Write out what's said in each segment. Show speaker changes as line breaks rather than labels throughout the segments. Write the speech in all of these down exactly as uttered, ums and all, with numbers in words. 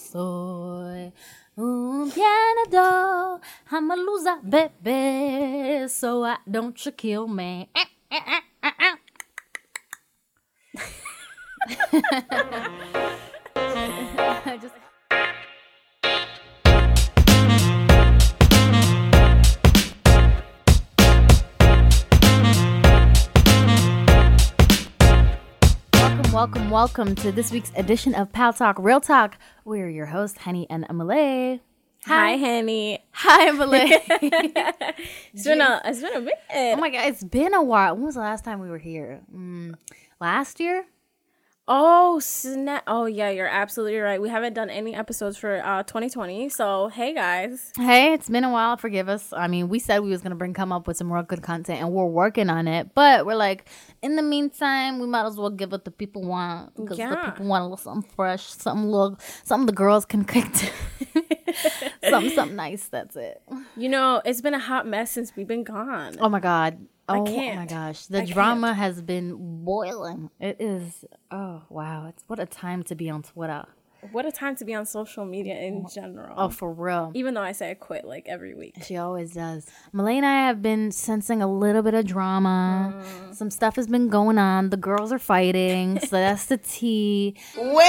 soy un pianador. I'm a loser, baby, so I don't you kill me. Just... Welcome, welcome, welcome to this week's edition of Pal Talk Real Talk. We're your hosts, Henny and Emily.
Hi, Henny.
Hi, Emily.
it's been a it's been a bit.
Oh my god, it's been a while. When was the last time we were here? Mm, last year?
Oh snap! Oh yeah, you're absolutely right. We haven't done any episodes for uh twenty twenty. So hey guys.
Hey, it's been a while. Forgive us. I mean, we said we was gonna bring come up with some real good content, and we're working on it. But we're like, in the meantime, we might as well give what the people want because
Yeah.
the people want a little something fresh, something little, something the girls can cook. To. something, something nice. That's it.
You know, it's been a hot mess since we've been gone.
Oh my god. Oh
can't.
my gosh. The
I
drama
can't.
has been boiling. It is. Oh wow. It's what a time to be on Twitter.
What a time to be on social media in general.
Oh, for real.
Even though I say I quit like every week.
She always does. Malay and I have been sensing a little bit of drama.
Mm.
Some stuff has been going on. The girls are fighting. So that's the tea.
Wait!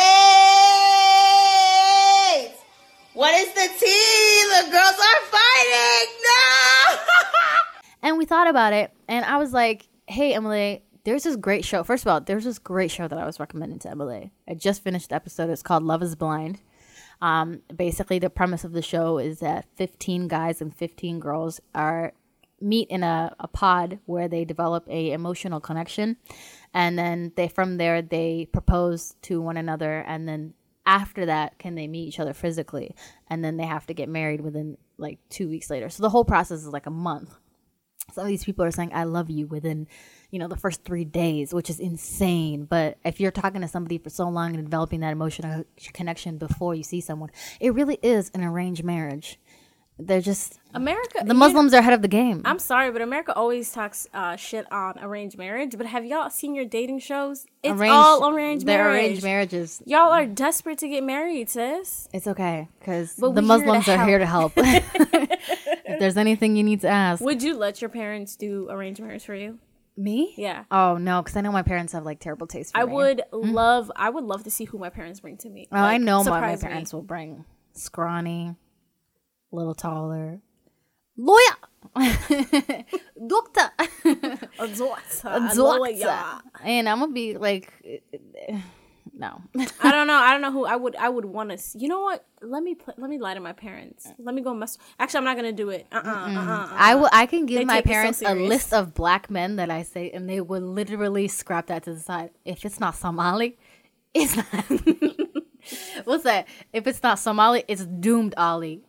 What is the tea? The girls are fighting! No!
And we thought about it. And I was like, hey, Emily, there's this great show. First of all, there's this great show that I was recommending to Emily. I just finished the episode. It's called Love is Blind. Um, basically, the premise of the show is that fifteen guys and fifteen girls are meet in a, a pod where they develop a emotional connection. And then they from there, they propose to one another. And then after that, can they meet each other physically? And then they have to get married within like two weeks later. So the whole process is like a month. Some of these people are saying, I love you within, you know, the first three days, which is insane. But if you're talking to somebody for so long and developing that emotional connection before you see someone, it really is an arranged marriage. They're just,
America.
the
you
Muslims are ahead of the game.
I'm sorry, but America always talks uh, shit on arranged marriage. But have y'all seen your dating shows? It's
Arranged-
all arranged
they're
marriage.
arranged marriages.
Y'all are desperate to get married, sis.
It's okay, because
But
the
we're here to
Muslims are
help.
here to help. If there's anything you need to ask.
Would you let your parents do arranged marriage for you?
Me?
Yeah.
Oh, no, because I know my parents have like terrible taste for
I
me.
would love, I would love to see who my parents bring to me.
Oh, I
Like,
know what my
surprise me.
parents will bring. Scrawny, a little taller. Lawyer! Doctor!
A doctor.
A
a lawyer.
doctor. And I'm gonna be like, no.
I don't know. I don't know who I would. I would want to. You know what? Let me pl- let me lie to my parents. Let me go mess. Actually, I'm not gonna do it. Uh uh-uh, uh. Uh-uh,
I will. I can give
They
my
take it so
parents a
serious.
list of black men that I say, and they would literally scrap that to the side. If it's not Somali, it's not. What's that? If it's not Somali, it's doomed Ali.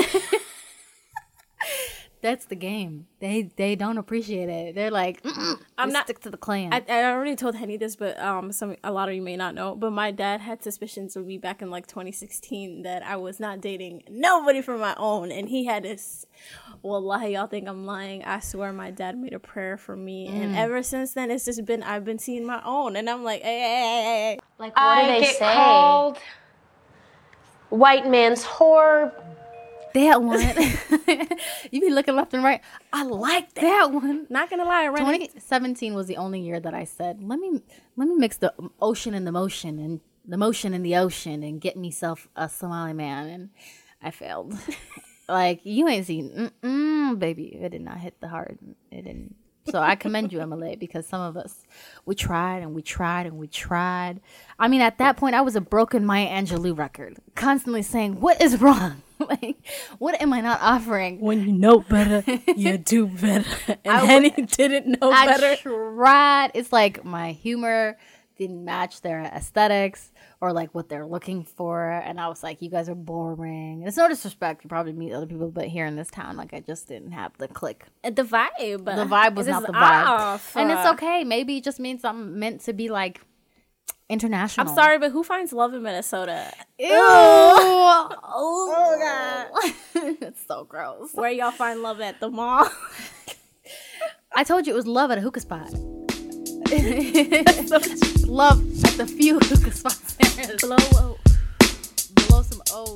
That's the game. They they don't appreciate it. They're like, I'm
I'm not-
stick to the clan.
I, I already told Henny this, but um, some a lot of you may not know. But my dad had suspicions of me back in like twenty sixteen that I was not dating nobody from my own, and he had this. Wallahi, y'all think I'm lying? I swear, my dad made a prayer for me, and ever since then, it's just been I've been seeing my own, and I'm like, hey, hey, hey, hey.
Like, what
I
do they
get
say?
called white man's whore.
that one. You be looking left and right. I like that one.
Not gonna lie, I ran
twenty seventeen was the only year that I said, let me let me mix the ocean and the motion and the motion in the ocean and get myself a Somali man, and I failed. Like, you ain't seen, mm-mm, baby. It did not hit the heart. It didn't. So I commend you, Emily, because some of us, we tried and we tried and we tried. I mean, at that point, I was a broken Maya Angelou record, constantly saying, what is wrong? Like, what am I not offering?
When you know better, you do better. And
I
Henny didn't know
I
better.
tried. It's like my humor didn't match their aesthetics or like what they're looking for, and I was like, you guys are boring. And it's no disrespect, you probably meet other people, but here in this town, like, I just didn't have the click.
The vibe.
The vibe was
It
not
is
the vibe.
off.
And it's okay. Maybe it just means I'm meant to be like international.
I'm sorry, but who finds love in Minnesota?
Ew. Oh, God. It's so gross.
Where y'all find love at? The mall?
I told you it was love at a hookah spot. Love at the few hookah spots there is.
Blow,
Blow some Oh.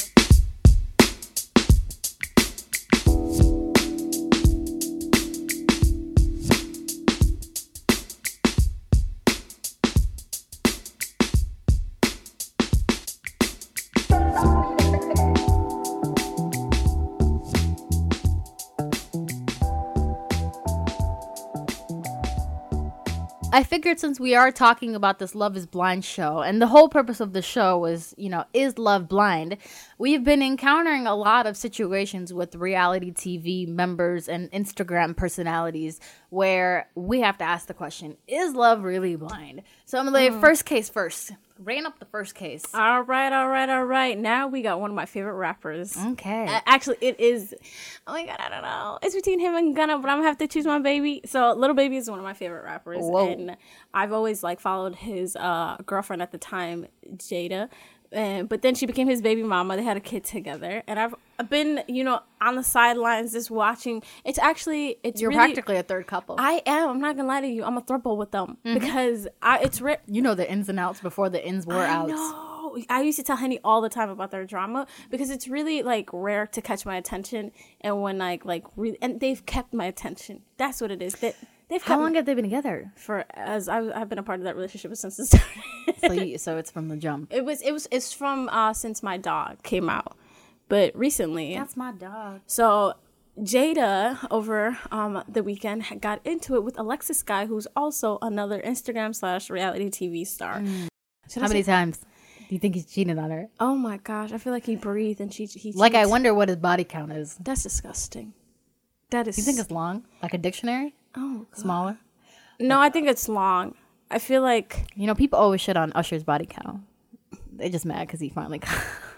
I figured since we are talking about this Love is Blind show, and the whole purpose of the show was, you know, is love blind? We've been encountering a lot of situations with reality T V members and Instagram personalities where we have to ask the question, is love really blind? So I'm going to lay first case first. Rain up the first case.
All right, all right, all right. Now we got one of my favorite rappers.
Okay.
Uh, actually, it is. Oh my god, I don't know. It's between him and Gunna, but I'm gonna have to choose my baby. So, Little Baby is one of my favorite rappers,
Whoa.
and I've always like followed his uh, girlfriend at the time, Jada. And, but then she became his baby mama. They had a kid together, and I've, I've been, you know, on the sidelines just watching. It's actually, it's
You're
really,
practically a third couple.
I am. I'm not gonna lie to you. I'm a throuple with them because I. It's re-
you know the ins and outs before the ins were
I
outs.
know. I used to tell Henny all the time about their drama because it's really like rare to catch my attention, and when like like really, and they've kept my attention. That's what it is. That they've
How
kept
long
me
have they been together?
for as I've, I've been a part of that relationship since it started.
So, you, so it's from the jump.
it was it was it's from uh since my dog came out, but recently.
That's my dog.
So Jada over um the weekend had got into it with Alexis Sky, who's also another Instagram slash reality T V star. Should I
How many
say-
times do you think he's cheated on her?
Oh my gosh, I feel like he breathed and she he
Like, I
cheats.
wonder what his body count is.
That's disgusting. That is.
Do you think it's long? Like a dictionary?
Oh
Smaller?
no, I think it's long. I feel like
You know, people always shit on Usher's body count. They just mad because he finally got...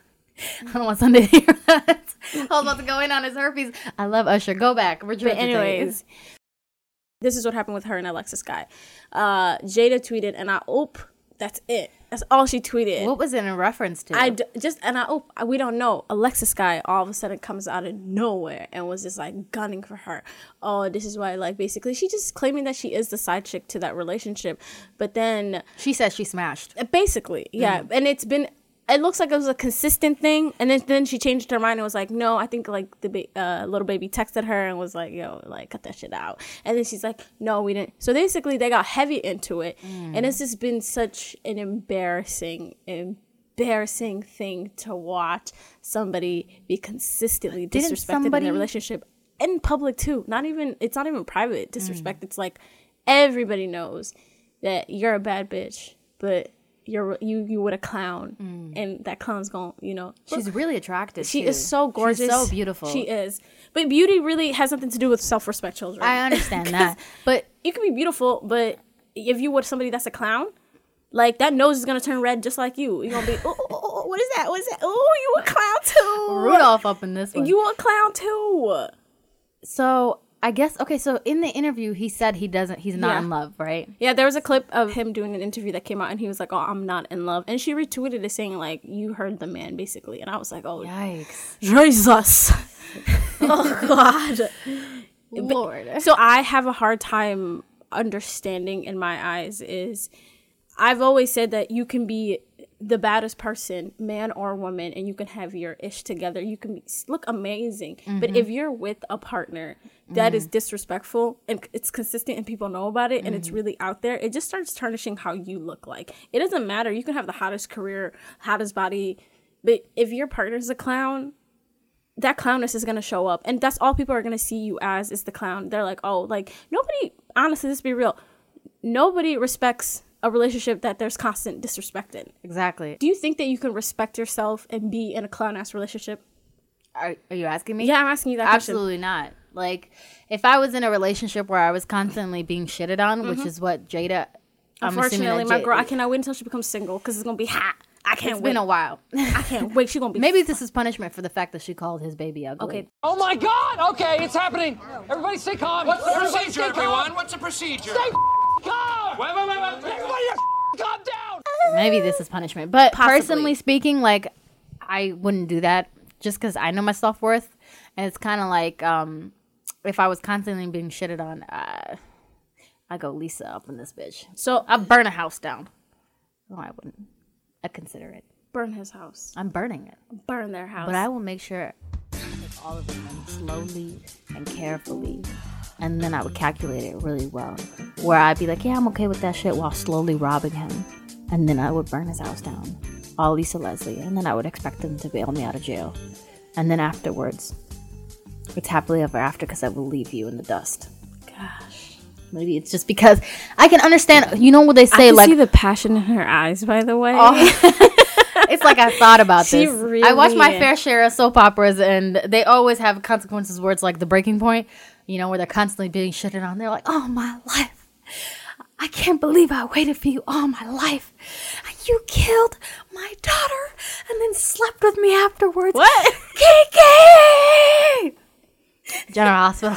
I don't want Sunday to hear that. I was about to go in on his herpes. I love Usher. Go back. We're
But anyways, this is what happened with her and Alexis Sky. Uh, Jada tweeted, and I oop. That's it. That's all she tweeted.
What was it in reference to?
I d- just and I oop. We don't know. Alexis Sky all of a sudden comes out of nowhere and was just like gunning for her. Oh, this is why. Like basically, she just claiming that she is the side chick to that relationship. But then
She says she smashed.
basically, yeah, and it's been. It looks like it was a consistent thing, and then, then she changed her mind and was like, "No, I think like the ba- uh, Little Baby texted her and was like, yo, like cut that shit out." And then she's like, "No, we didn't." So basically, they got heavy into it,
Mm.
and it's just been such an embarrassing, embarrassing thing to watch somebody be consistently
Didn't
disrespected in
somebody-
their relationship in public too. Not even it's not even private disrespect.
Mm.
It's like everybody knows that you're a bad bitch, but you're you you with a clown, and that clown's going, you know.
She's really attractive.
She
too.
is so gorgeous.
She's so beautiful.
She is. But beauty really has nothing to do with self-respect, children.
I understand that. But
You can be beautiful, but if you with somebody that's a clown, like that nose is gonna turn red just like you. You're gonna be, oh, oh, oh, what is that? What is that? Oh, you a clown too.
Rudolph up in this one.
You a clown too.
So I guess, okay, so in the interview, he said he doesn't, he's not
Yeah.
in love, right?
Yeah, there was a clip of him doing an interview that came out, and he was like, "Oh, I'm not in love," and she retweeted it saying like, "You heard the man," basically, and I was like, "Oh,
Yikes.
Jesus." Oh God.
Lord.
So I have a hard time understanding in my eyes is I've always said that you can be the baddest person, man or woman, and you can have your ish together. You can be, look amazing. But if you're with a partner that is disrespectful and it's consistent and people know about it and it's really out there, it just starts tarnishing how you look like. It doesn't matter. You can have the hottest career, hottest body, but if your partner's a clown, that clownness is going to show up, and that's all people are going to see you as is the clown. They're like, oh, like nobody, honestly, let's be real, nobody respects a relationship that there's constant disrespect in.
Exactly.
Do you think that you can respect yourself and be in a clown ass relationship?
Are, are you asking me?
Yeah, I'm asking you that question.
Absolutely not. Like, if I was in a relationship where I was constantly being shitted on, which is what Jada, I'm assuming
Unfortunately,
that
my
J-
girl, I cannot wait until she becomes single because it's gonna be hot. I can't
it's
wait.
been a while.
I can't wait. She's gonna be
Maybe this is punishment for the fact that she called his baby ugly.
okay.
Oh my God! Okay, it's happening. Everybody stay calm.
What's the
Everybody
procedure,
stay calm.
everyone? What's the procedure?
Stay calm.
Wait, wait, wait, wait.
Everybody calm down.
Maybe this is punishment. But
Possibly.
personally speaking, like, I wouldn't do that just because I know my self-worth. And it's kind of like, um, if I was constantly being shitted on, uh, I go Lisa up in this bitch.
So
I'll burn a house down. No, I wouldn't. I'd consider it.
Burn his house.
I'm burning it.
Burn their house.
But I will make sure I take all of the money slowly and carefully. And then I would calculate it really well. Where I'd be like, yeah, I'm okay with that shit while slowly robbing him. And then I would burn his house down. All Lisa Leslie. And then I would expect him to bail me out of jail. And then afterwards, it's happily ever after because I will leave you in the dust.
Gosh.
Maybe it's just because I can understand. You know what they say?
I can
like,
see the passion in her eyes, by the way.
Oh. It's like I thought about
She
this.
really
I watch my fair share of soap operas, and they always have consequences where it's like the breaking point, you know, where they're constantly being shitted on. They're like, oh, my life. I can't believe I waited for you all my life. You killed my daughter and then slept with me afterwards.
What?
Kiki! General Hospital.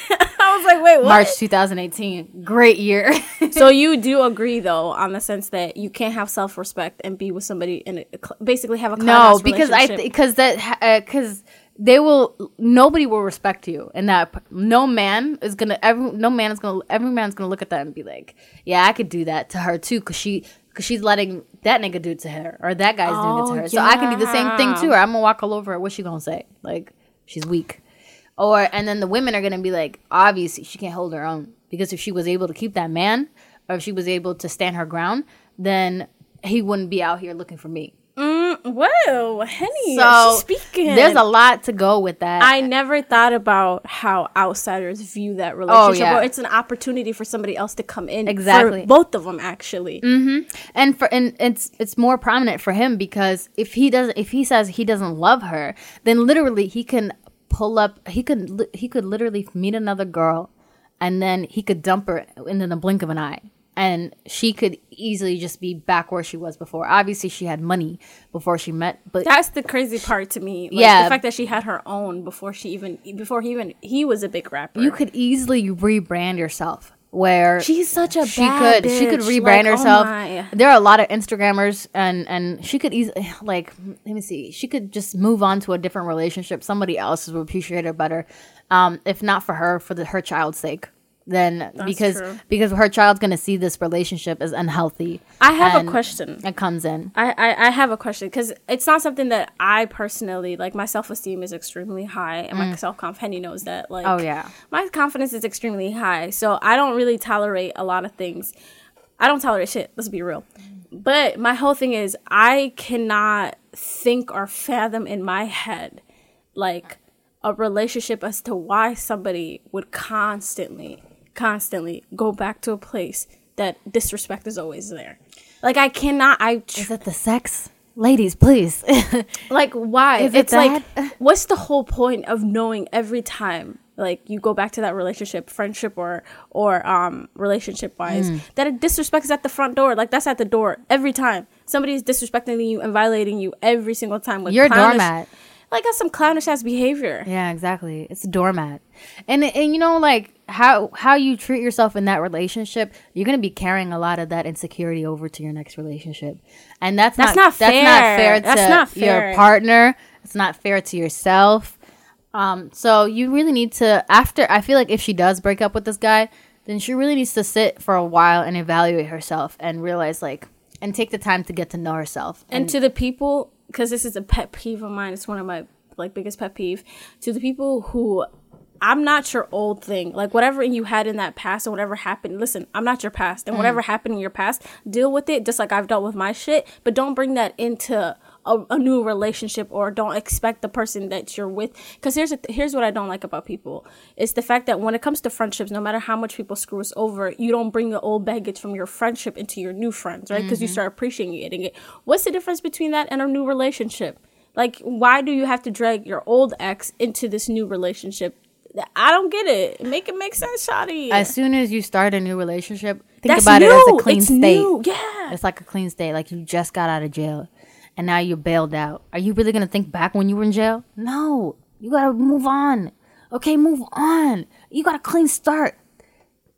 I was like, wait, what?
March twenty eighteen. Great year.
So you do agree, though, on the sense that you can't have self-respect and be with somebody and basically have a
no, because I because that because uh, they will nobody will respect you, and that no man is gonna every no man is gonna every man's gonna look at that and be like, yeah, I could do that to her too, because she because she's letting that nigga do it to her, or that guy's
oh,
doing it to her,
yeah.
so I can do the same thing to her. I'm gonna walk all over her. What's she gonna say? Like, she's weak. Or and then the women are gonna be like, obviously she can't hold her own, because if she was able to keep that man, or if she was able to stand her ground, then he wouldn't be out here looking for me.
Mm, whoa, Henny,
So
she's speaking.
There's a lot to go with that.
I never thought about how outsiders view that relationship.
Oh, yeah.
Or it's an opportunity for somebody else to come in.
Exactly.
For both of them, actually.
Mm-hmm. And for and it's it's more prominent for him, because if he doesn't, if he says he doesn't love her, then literally he can pull up. He could he could literally meet another girl, and then he could dump her in the blink of an eye. And she could easily just be back where she was before. Obviously, she had money before she met, but
That's the crazy part to me. Like,
Yeah.
the fact that she had her own before she even before he even he was a big rapper.
you could easily rebrand yourself. Where
She's such a
she
bad
could she could
bitch.
rebrand
Like, oh
herself.
my.
There are a lot of Instagrammers, and and she could easily, like, let me see, she could just move on to a different relationship. Somebody else would appreciate her better, um, if not for her, for the, her child's sake. Then because
true.
because her child's gonna see this relationship as unhealthy.
I have a
and
question.
It comes in.
I, I, I have a question, because it's not something that I personally like. My self esteem is extremely high, and my self confidence. Henny knows that. Like,
Oh, yeah.
my confidence is extremely high, so I don't really tolerate a lot of things. I don't tolerate shit. Let's be real. But my whole thing is, I cannot think or fathom in my head like a relationship as to why somebody would constantly, constantly go back to a place that disrespect is always there. Like, I cannot. I. Tr-
Is it the sex? Ladies, please.
Like, why?
Is it
It's like,
that?
what's the whole point of knowing every time, like, you go back to that relationship, friendship or or um relationship wise,
Mm.
that it disrespect is at the front door? Like, that's at the door every time. Somebody's disrespecting you and violating you every single time. With
You're a
clownish-
doormat.
Like, that's some clownish ass behavior.
Yeah, exactly. It's a doormat. And and you know, like, how how you treat yourself in that relationship, you're gonna be carrying a lot of that insecurity over to your next relationship. And that's,
That's
not,
not
that's not
fair.
fair to
That's not
your
fair.
partner. It's not fair to yourself. Um, so you really need to, after, I feel like if she does break up with this guy, then she really needs to sit for a while and evaluate herself and realize, like, and take the time to get to know herself.
And to the people, because this is a pet peeve of mine, it's one of my like biggest pet peeve, to the people who, I'm not your old thing. Like, whatever you had in that past and whatever happened, listen, I'm not your past. And whatever happened in your past, deal with it just like I've dealt with my shit. But don't bring that into a, a new relationship, or don't expect the person that you're with. Because here's, a th- here's what I don't like about people. It's the fact that when it comes to friendships, no matter how much people screw us over, you don't bring the old baggage from your friendship into your new friends, right? Because you start appreciating it. What's the difference between that and a new relationship? Like, why do you have to drag your old ex into this new relationship? I don't get it. Make it make sense, shawty.
As soon as you start a new relationship, think
That's
about
new.
it as a clean
It's
state.
new. Yeah.
It's like a clean state. Like, you just got out of jail and now you're bailed out. Are you really going to think back when you were in jail? No. You got to move on. Okay, move on. You got a clean start.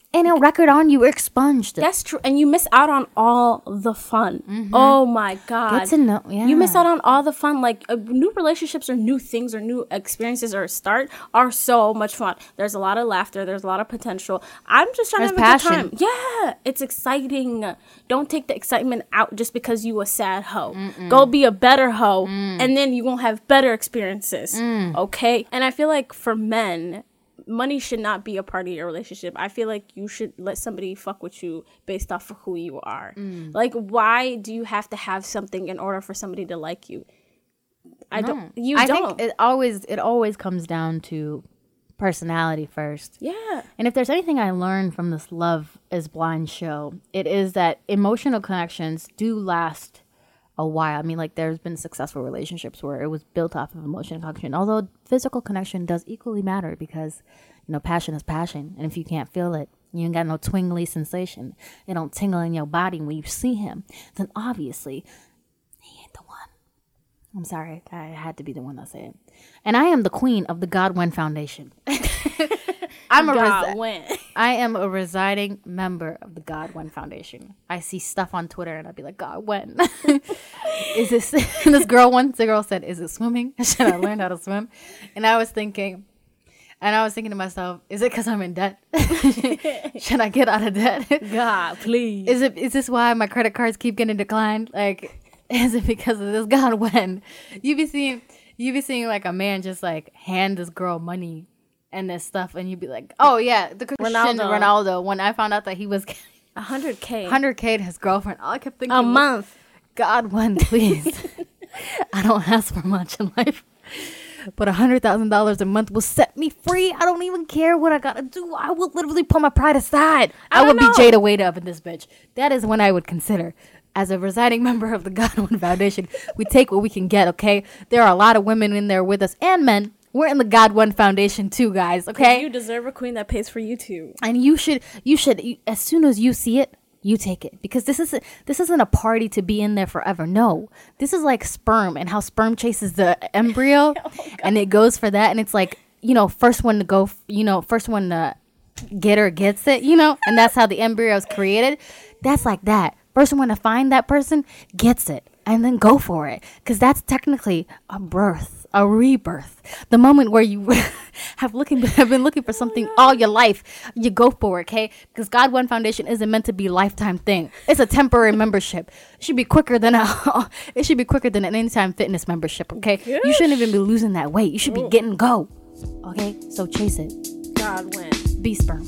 And a record on you, expunged.
That's true. And you miss out on all the fun. Mm-hmm. Oh my God.
Get to know, yeah.
You miss out on all the fun. Like uh, new relationships or new things or new experiences or start are so much fun. There's a lot of laughter. There's a lot of potential. I'm just trying
There's
to have a
passion.
good time. Yeah. It's exciting. Don't take the excitement out just because you a sad hoe. Mm-mm. Go be a better hoe. Mm. And then you won't have better experiences. Mm. Okay? And I feel like for men, money should not be a part of your relationship. I feel like you should let somebody fuck with you based off of who you are. Mm. Like, why do you have to have something in order for somebody to like you? I no. don't. You
I
don't.
think it always it always comes down to personality first.
Yeah.
And if there's anything I learned from this Love is Blind show, it is that emotional connections do last a while. I mean, like, there's been successful relationships where it was built off of emotional connection, although physical connection does equally matter because, you know, passion is passion. And if you can't feel it, you ain't got no twingly sensation, it don't tingle in your body when you see him, then obviously he ain't the one. I'm sorry, I had to be the one that said it. And I am the queen of the Godwin Foundation. I'm a
Godwin.
Resi- I am a residing member of the Godwin Foundation. I see stuff on Twitter and I'd be like, Godwin. Is this this girl once the girl said, is it swimming? Should I learn how to swim? And I was thinking and I was thinking to myself, is it because I'm in debt? Should I get out of debt?
God, please.
Is it is this why my credit cards keep getting declined? Like, is it because of this Godwin? You be seeing you be seeing like a man just like hand this girl money and this stuff, and you'd be like, oh yeah, the Cristiano Ronaldo. Ronaldo. When I found out that he was
a hundred k,
hundred k to his girlfriend, all I kept thinking
a month.
Godwin, please. I don't ask for much in life, but a hundred thousand dollars a month will set me free. I don't even care what I gotta do. I will literally put my pride aside. I, I would know. be Jada Wade up in this bitch. That is when I would consider. As a residing member of the Godwin Foundation, we take what we can get, okay? There are a lot of women in there with us and men. We're in the Godwin Foundation too, guys, okay?
You deserve a queen that pays for you too.
And you should, you should, you, as soon as you see it, you take it. Because this isn't, this isn't a party to be in there forever. No, this is like sperm and how sperm chases the embryo oh, and it goes for that. And it's like, you know, first one to go, you know, first one to get her gets it, you know? And that's how the embryo is created. That's like that. First one to find that person gets it and then go for it. Because that's technically a birth, a rebirth. The moment where you have looking have been looking for something all your life, you go for it, okay? Because Godwin Foundation isn't meant to be a lifetime thing. It's a temporary membership. It should be quicker than a it should be quicker than an Anytime Fitness membership, okay? Gosh. You shouldn't even be losing that weight. You should be getting go. Okay? So chase it.
Godwin.
Be sperm.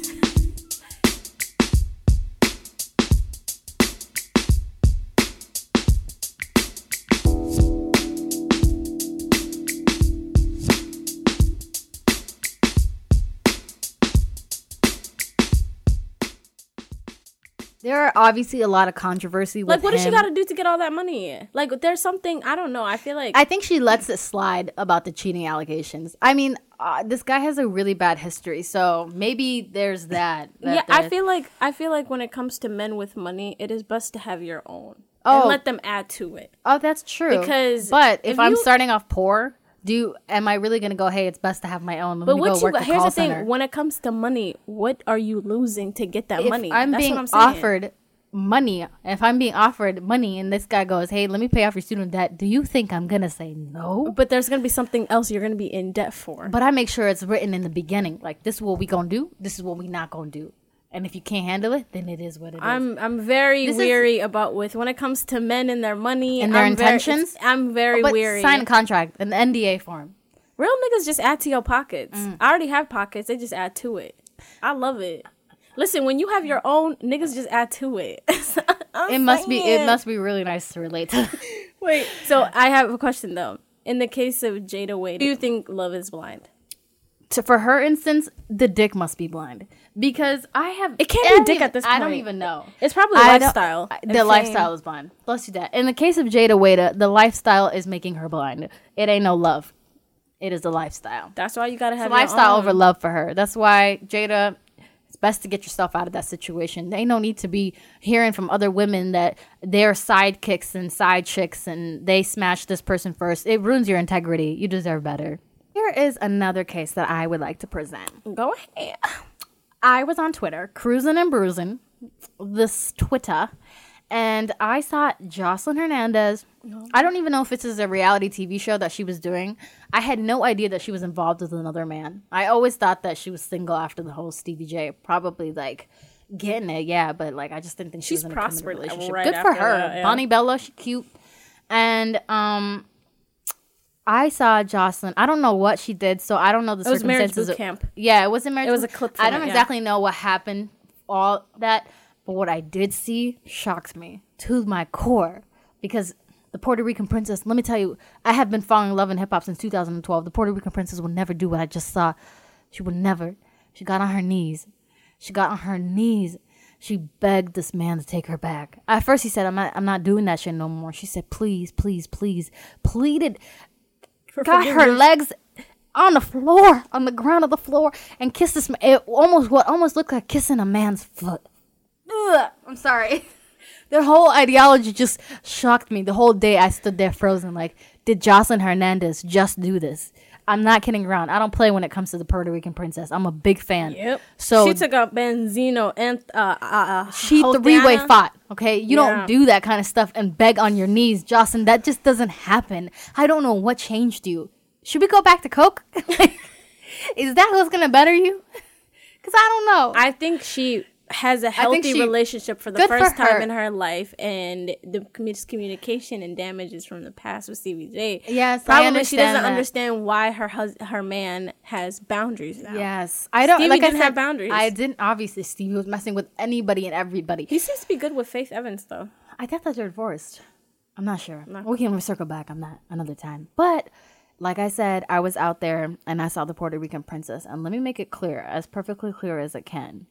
There are obviously a lot of controversy with
Like, what
him.
does she got to do to get all that money? Like, there's something, I don't know. I feel like...
I think she lets it slide about the cheating allegations. I mean, uh, this guy has a really bad history, so maybe there's that. that
yeah, I feel like I feel like when it comes to men with money, it is best to have your own.
Oh.
And let them add to it.
Oh, that's true.
Because...
But if, if I'm
you,
starting off poor... Do you, am I really gonna go? Hey, it's best to have my own. Let
but
me
what
go
you
work
got,
the
here's
call
the thing:
center.
when it comes to money, what are you losing to get that
if
money?
I'm
That's
being
what I'm saying.
offered money, if I'm being offered money, and this guy goes, "Hey, let me pay off your student debt," do you think I'm gonna say no?
But there's gonna be something else you're gonna be in debt for.
But I make sure it's written in the beginning, like this is what we gonna do, this is what we not gonna do. And if you can't handle it, then it is what it is.
I'm I'm very
This
weary about with when it comes to men and their money
and their
I'm
intentions.
Very, I'm very
oh, but
weary.
Sign a contract, an N D A form.
Real niggas just add to your pockets. Mm. I already have pockets. They just add to it. I love it. Listen, when you have your own, niggas just add to it.
it must be. It must be really nice to relate to.
Wait. So I have a question though. In the case of Jada Wade, do you think Love is Blind?
To, for her instance, the dick must be blind because I have.
It can't be dick at this point.
I don't even know.
It's probably
I
lifestyle.
The fame. Lifestyle is blind. Let's do that. In the case of Jada Wade, the lifestyle is making her blind. It ain't no love. It is the lifestyle.
That's why you gotta have
it's lifestyle over love for her. That's why Jada, it's best to get yourself out of that situation. There ain't no need to be hearing from other women that they're sidekicks and side chicks and they smash this person first. It ruins your integrity. You deserve better. Here is another case that I would like to present.
Go ahead.
I was on Twitter, cruising and bruising, this Twitter, and I saw Jocelyn Hernandez. No. I don't even know if this is a reality T V show that she was doing. I had no idea that she was involved with another man. I always thought that she was single after the whole Stevie J. Probably like getting it, yeah, but like I just didn't think she
She's
was in
prospered
a relationship.
right
Good for her.
That, yeah.
Bonnie Bella, she cute. And um I saw Jocelyn. I don't know what she did, so I don't know the
it was
circumstances.
Marriage Boot Camp.
Yeah, it wasn't marriage.
It was a clip. From
I don't
it,
exactly
yeah.
know what happened. All that, but what I did see shocked me to my core because the Puerto Rican princess. Let me tell you, I have been following Love and Hip Hop since two thousand twelve. The Puerto Rican princess would never do what I just saw. She would never. She got on her knees. She got on her knees. She begged this man to take her back. At first, he said, "I'm not. I'm not doing that shit no more." She said, "Please, please, please," pleaded.
For
got her legs on the floor, on the ground of the floor, and kissed this man. It almost what almost looked like kissing a man's foot. Ugh, I'm sorry. Their whole ideology just shocked me. The whole day I stood there frozen. Like, did Jocelyn Hernandez just do this? I'm not kidding around. I don't play when it comes to the Puerto Rican princess. I'm a big fan.
Yep.
So
she took out Benzino and uh, uh,
she
Holdana.
three-way fought. Okay, you
Yeah.
don't do that kind of stuff and beg on your knees, Jocelyn. That just doesn't happen. I don't know what changed you. Should we go back to coke? Is that what's gonna better you? Because I don't know.
I think she has a healthy
she-
relationship for the
good
first
for her.
time in her life, and the miscommunication and damages from the past with Stevie J.
Yes, I
probably she
understand
doesn't
that.
understand why her hus- her man has boundaries now.
Yes, I don't.
Stevie
like
didn't
I said,
have boundaries.
I didn't. Obviously, Stevie was messing with anybody and everybody.
He seems to be good with Faith Evans though.
I thought that they're divorced. I'm not sure. We can circle back on that another time. But like I said, I was out there and I saw the Puerto Rican princess. And let me make it clear, as perfectly clear as it can.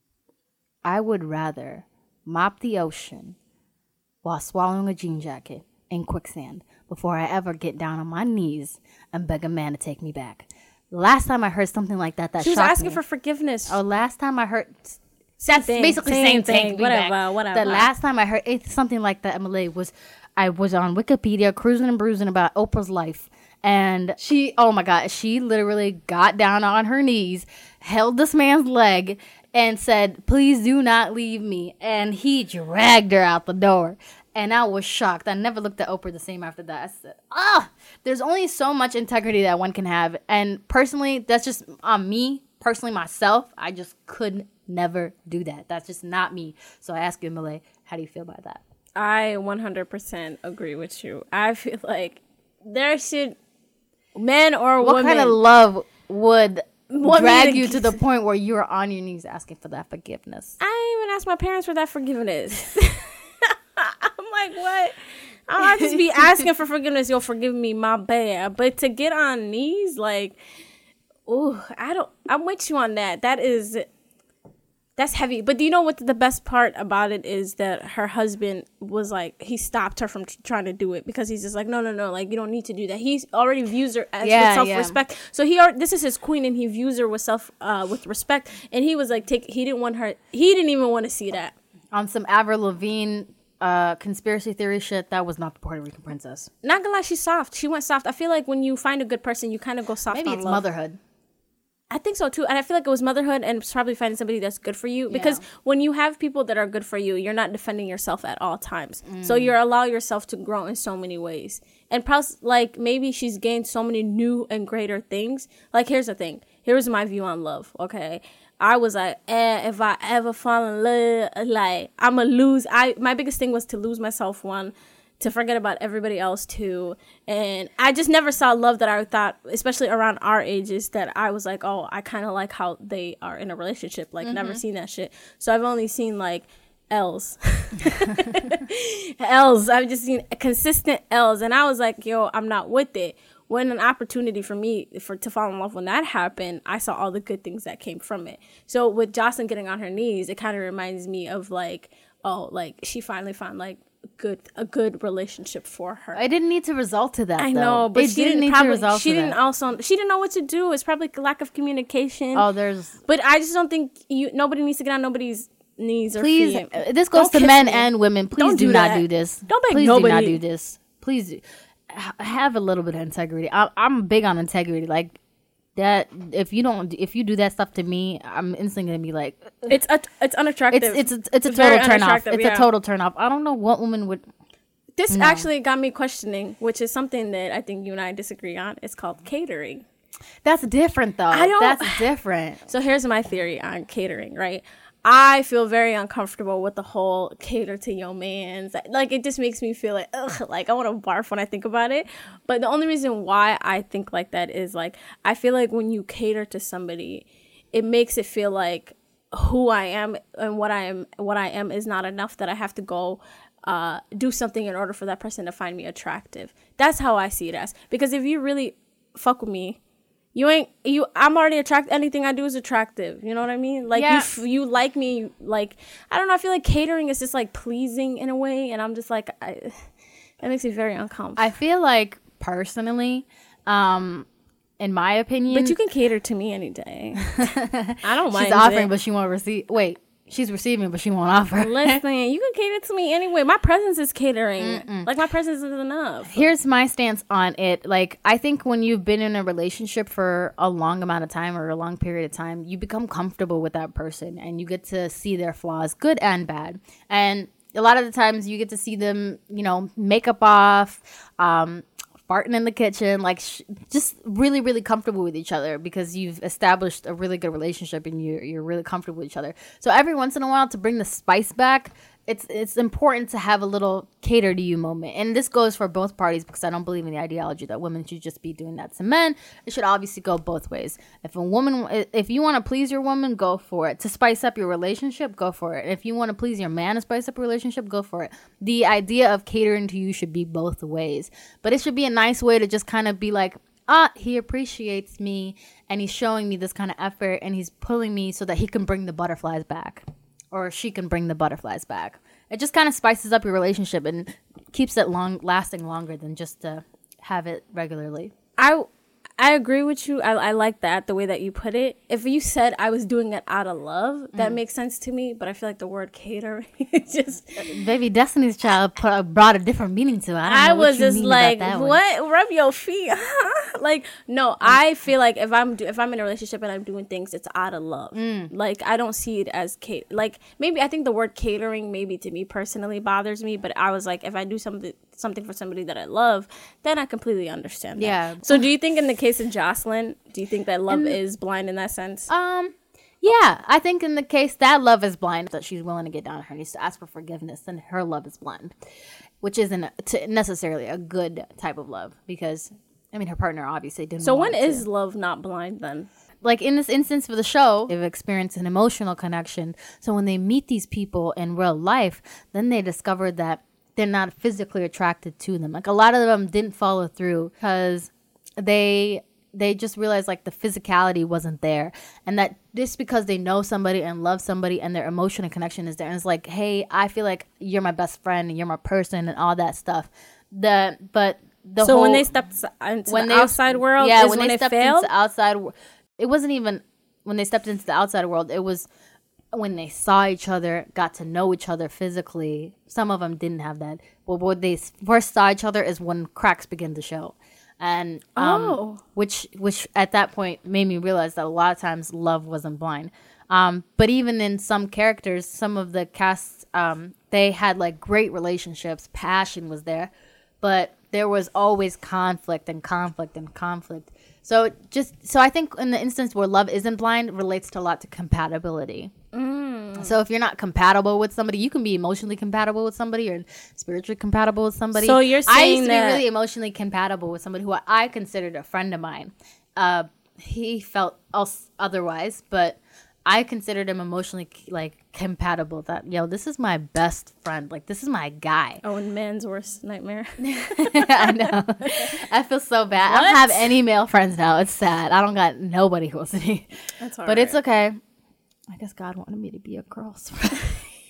I would rather mop the ocean while swallowing a jean jacket in quicksand before I ever get down on my knees and beg a man to take me back. Last time I heard something like that, that
She was
shocked
asking
me.
for forgiveness.
Oh, last time I heard...
Same
That's
thing,
basically
same
same
thing,
thing.
whatever, whatever.
The last time I heard it, something like that, Emily, was I was on Wikipedia cruising and bruising about Oprah's life. And she, oh my God, she literally got down on her knees, held this man's leg, and said, "Please do not leave me." And he dragged her out the door. And I was shocked. I never looked at Oprah the same after that. I said, ah, there's only so much integrity that one can have. And personally, that's just on me, personally myself. I just could never do that. That's just not me. So I ask you, Malay, how do you feel about that?
I one hundred percent agree with you. I feel like there should, men or
What
women.
kind of love would
Want me
drag
to
you
kiss-
to the point where you're on your knees asking for that forgiveness?
I didn't even ask my parents for that forgiveness. I'm like, what? I'll just be asking for forgiveness. You'll forgive me, my bad. But to get on knees, like, ooh, I don't. I'm with you on that. That is, that's heavy. But do you know what the best part about it is? That her husband was like, he stopped her from t- trying to do it because he's just like, no, no, no, like you don't need to do that. He already views her as
Yeah,
with self-respect. So he, already, this is his queen, and he views her with self, uh, with respect. And he was like, take. He didn't want her. He didn't even want to see that.
On some Avril Lavigne uh, conspiracy theory shit, that was not the Puerto Rican princess.
Not gonna lie, she's soft. She went soft. I feel like when you find a good person, you kind of go soft.
Maybe
on
it's
love.
motherhood.
I think so too, and I feel like it was motherhood, and it's probably finding somebody that's good for you. Because
Yeah.
when you have people that are good for you, you're not defending yourself at all times. So you're allow yourself to grow in so many ways. And plus, like maybe she's gained so many new and greater things. Like here's the thing. Here's my view on love. Okay. I was like, eh, if I ever fall in love, like I'ma lose. I my biggest thing was to lose myself, one, to forget about everybody else too, and I just never saw love that I thought, especially around our ages, that I was like, oh, I kind of like how they are in a relationship. Like never seen that shit. So I've only seen like L's, L's. I've just seen consistent L's, and I was like, yo, I'm not with it. When an opportunity for me for to fall in love, when that happened, I saw all the good things that came from it. So with Jocelyn getting on her knees, it kind of reminds me of like, oh, like she finally found like good a good relationship for her.
It didn't need to result to that.
I
though.
know, but
it
she
didn't
didn't
need
probably.
to result
She
to
didn't
that.
also. She didn't know what to do. It's probably lack of communication.
Oh, there's.
But I just don't think you. Nobody needs to get on nobody's knees or
Please,
feet.
uh, this goes
Don't
to
kiss
men
me.
and women. Please
Don't
do,
do
not
that.
do this.
Don't beg
Please do not
nobody.
do this. Please do. Ha- have a little bit of integrity. I, I'm big on integrity. Like, that if you don't if you do that stuff to me, I'm instantly gonna be like,
it's a, it's unattractive.
It's it's it's a
It's
total
very
turn off.
unattractive,
It's
yeah.
a total turn off. I don't know what woman would.
This
No.
actually got me questioning, which is something that I think you and I disagree on. It's called catering.
That's different though.
I don't-
That's different.
So here's my theory on catering, right? I feel very uncomfortable with the whole cater to your man's. Like, it just makes me feel like, ugh, like I want to barf when I think about it. But the only reason why I think like that is like, I feel like when you cater to somebody, it makes it feel like who I am and what I am, what I am is not enough, that I have to go uh, do something in order for that person to find me attractive. That's how I see it as. Because if you really fuck with me, You ain't you. I'm already attracted. Anything I do is attractive. You know what I mean? Like
Yeah.
you, f- you like me. Like I don't know. I feel like catering is just like pleasing in a way, and I'm just like, I, that makes me very uncomfortable.
I feel like personally, um, in my opinion,
but you can cater to me any day. I don't mind.
she's offering,
it.
but she won't receive. Wait, she's receiving, but she won't offer.
Listen, you can cater to me anyway. My presence is catering. Like my presence is enough.
Here's my stance on it. Like, I think when you've been in a relationship for a long amount of time or a long period of time, you become comfortable with that person and you get to see their flaws, good and bad. And a lot of the times you get to see them, you know, makeup off, um, farting in the kitchen, like sh- just really, really comfortable with each other because you've established a really good relationship and you're, you're really comfortable with each other. So every once in a while, to bring the spice back, it's it's important to have a little cater to you moment. And this goes for both parties because I don't believe in the ideology that women should just be doing that to men. It should obviously go both ways. If a woman, if you want to please your woman, go for it. To spice up your relationship, go for it. If you want to please your man to spice up your relationship, go for it. The idea of catering to you should be both ways. But it should be a nice way to just kind of be like, ah, he appreciates me and he's showing me this kind of effort and he's pulling me so that he can bring the butterflies back. Or she can bring the butterflies back. It just kind of spices up your relationship and keeps it long lasting longer than just to have it regularly.
I I agree with you. I, I like that, the way that you put it. If you said I was doing it out of love, that
Mm.
makes sense to me. But I feel like the word catering is just.
Baby Destiny's Child put, brought a different meaning to it. I, don't
I
know what
was
you
just
mean
like,
about that one.
what? Rub your feet. Like, no, I feel like if I'm do- if I'm in a relationship and I'm doing things, it's out of love.
Mm.
Like, I don't see it as cat. Like, maybe I think the word catering, maybe to me personally, bothers me. But I was like, if I do something something for somebody that I love, then I completely understand that.
Yeah.
So, do you think in the case of Jocelyn, do you think that love is blind in that sense?
Um, yeah, I think in the case that love is blind, that she's willing to get down on her knees to ask for forgiveness, then her love is blind, which isn't a, t- necessarily a good type of love because, I mean, her partner obviously didn't.
So when
want
is
to.
love not blind then?
Like in this instance for the show, they've experienced an emotional connection. So when they meet these people in real life, then they discover that they're not physically attracted to them. Like a lot of them didn't follow through because they they just realized like the physicality wasn't there, and that just because they know somebody and love somebody and their emotional connection is there, and it's like, hey, I feel like you're my best friend and you're my person and all that stuff. The but the
So
whole,
when they stepped s- into
when
the
they-
outside world,
yeah,
is
when,
when,
they
it
stepped
failed?
into the outside, wo- it wasn't even when they stepped into the outside world. It was when they saw each other, got to know each other physically. Some of them didn't have that. But when they s- first saw each other is when cracks begin to show, and um,
Oh.
which which at that point made me realize that a lot of times love wasn't blind. Um, but even in some characters, some of the cast, um, they had like great relationships. Passion was there, but there was always conflict and conflict and conflict. So just so I think in the instance where love isn't blind relates to a lot to compatibility.
Mm.
So if you're not compatible with somebody, you can be emotionally compatible with somebody or spiritually compatible with somebody.
So you're
I
saying
used to
that-
be really emotionally compatible with somebody who I considered a friend of mine. Uh, he felt else otherwise, but I considered him emotionally like compatible. That yo, this is my best friend. Like this is my guy.
Oh, and man's worst nightmare.
I know. I feel so bad. I don't have any male friends now. It's sad. I don't got nobody who wants to be.
That's all
But it's
right.
okay. I guess God wanted me to be a girl's friend.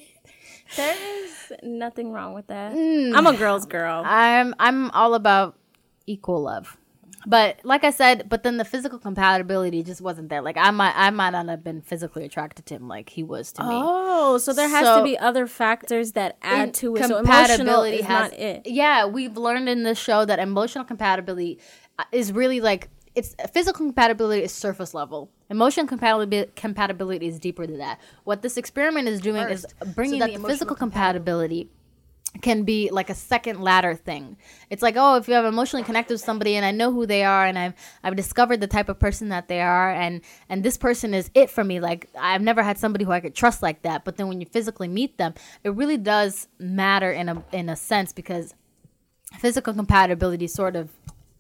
There is nothing wrong with that.
Mm.
I'm a girl's girl.
I'm I'm all about equal love. But like I said, but then the physical compatibility just wasn't there. Like I might I might not have been physically attracted to him like he was to me.
Oh, so there has
So-
to be other factors that add
In-
to it. So emotional
compatibility
is
has
not it.
Yeah, we've learned in this show that emotional compatibility uh, is really like it's physical compatibility is surface level. Emotional compatibility compatibility is deeper than that. What this experiment is doing First, is bringing so that the, the physical compatibility can be like a second ladder thing. It's like, oh, if you have emotionally connected with somebody and I know who they are and I've I've discovered the type of person that they are and and this person is it for me. Like I've never had somebody who I could trust like that. But then when you physically meet them, it really does matter in a in a sense because physical compatibility sort of,